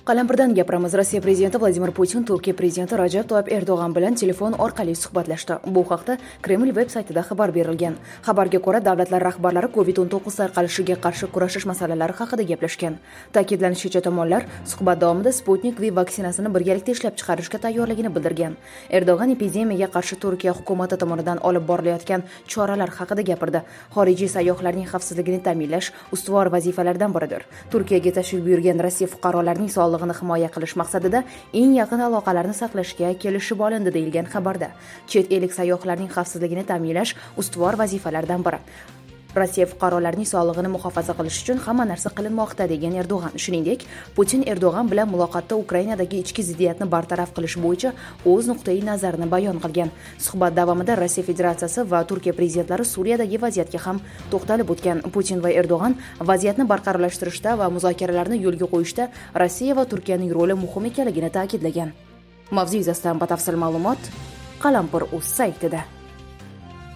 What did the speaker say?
Qalampirdan gapiramiz. Rossiya prezidenti Vladimir Putin Turkiya prezidenti Rajab Toyyib Erdo'g'an bilan telefon orqali suhbatlashdi. Bu haqda Kreml veb-saytida xabar berilgan. Xabarga ko'ra, davlatlar rahbarlari COVID-19 tarqalishiga qarshi kurashish masalalari haqida gaplashgan. Ta'kidlanishicha, tomonlar suhbat davomida Sputnik V vaksinasini birgalikda ishlab chiqarishga tayyorligini bildirgan. Erdo'g'an epidemiyaga qarshi Turkiya hukumati tomonidan olib borilayotgan choralar haqida gapirdi. Xorijiy sayyohlarning xavfsizligini ta'minlash ustuvor vazifalardan biridir. Turkiyaga tashrif buyurgan Rossiya fuqarolarining sog'lig'ini himoya qilish maqsadida eng yaqin aloqalarni saqlashga kelishib olindi deyilgan xabarda. Chet ellik sayyohlarning xavfsizligini ta'minlash ustuvor vazifalardan biri. Rossiya fuqarolarining sog'lig'ini muhofaza qilish uchun hamma narsa qilinmoqda degan Erdo'g'an. Shuningdek, Putin Erdo'g'an bilan muloqotda Ukrainadagi ichki ziddiyatni bartaraf qilish bo'yicha o'z nuqtai nazarini bayon qilgan. Suhbat davomida Rossiya Federatsiyasi va Turkiya prezidentlari Suriyadagi vaziyatga ham to'xtalib o'tgan. Putin va Erdo'g'an vaziyatni barqarorlashtirishda va muzokaralarni yo'lga qo'yishda Rossiya va Turkiyaning roli muhim ekanligini ta'kidlagan. Mavzu yuzasidan batafsil ma'lumot Qalampir.uz saytida.